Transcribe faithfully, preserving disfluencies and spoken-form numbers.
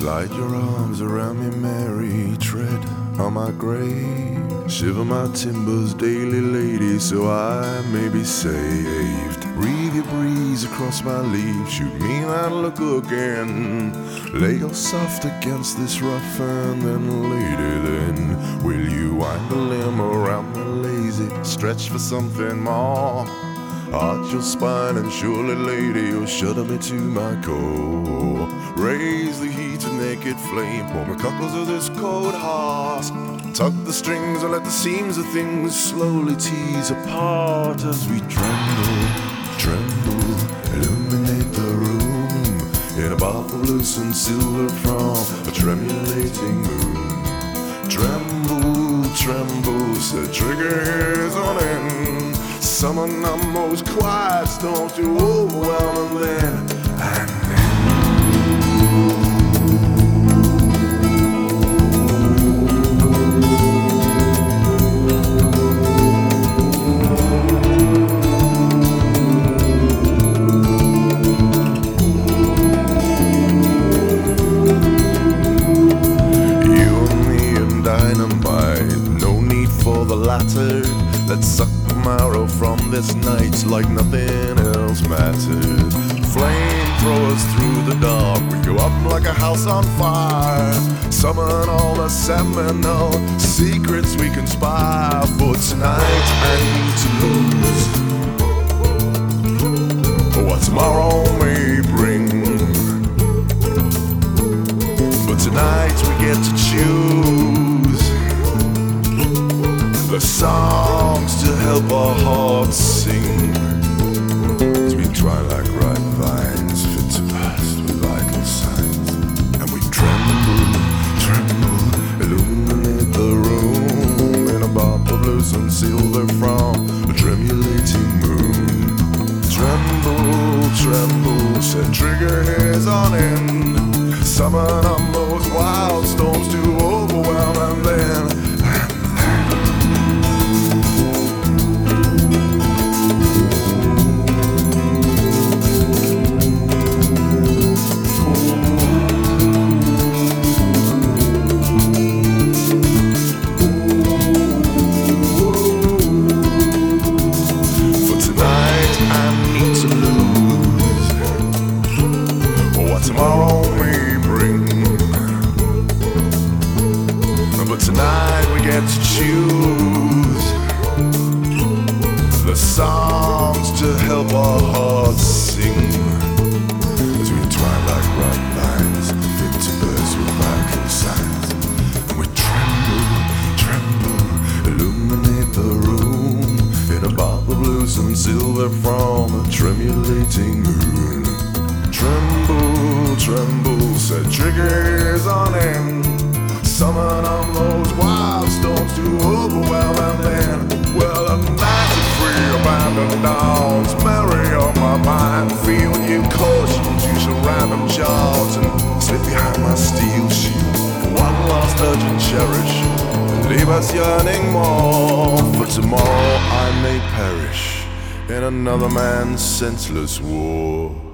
Slide your arms around me, Mary, tread on my grave. Shiver my timbers daily, lady, so I may be saved. Breathe your breeze across my leaves, shoot me that look again. Lay your soft against this rough, and then, lady, then will you wind a limb around me, lazy, stretch for something more? Arch your spine and surely, lady, you'll shudder me to my core. Raise the heat of naked flame, pour me cockles of this cold heart. Tug the strings and let the seams of things slowly tease apart. As we tremble, tremble, illuminate the room in a bath of lucent silver from a tremulating moon. Tremble, tremble, said trigger is on end. Summon our most quiet storms to overwhelm, and then, and then you and me and dynamite, no need for the latter. Let's suck the marrow from this night like nothing else matters. Flamethrowers through the dark, we go up like a house on fire. Summon all the seminal secrets we conspire. For tonight I need to lose what tomorrow may bring, but tonight we get to choose the songs to help our hearts sing. Between twilight ripe vines, fit to burst with vital signs. And we tremble, tremble, illuminate the room in a bath of lucent silver from a tremulating moon. Tremble, tremble, said trigger is on end. Summon on those wild storms to overwhelm, and then tomorrow may bring, but tonight we get to choose the songs to help our hearts sing. As we twine like ripe vines, fit to burst with vital signs. And we tremble, tremble, illuminate the room in a bath of lucent silver from a tremulating moon. Tremble, tremble, said triggers on end. Summon on those wild storms to overwhelm, and then, well, a night of free abandoned dawns. Marry on my mind, feel you caution to surround them jars, and slip behind my steel shield for one last urgent cherish, and leave us yearning more. For tomorrow I may perish in another man's senseless war.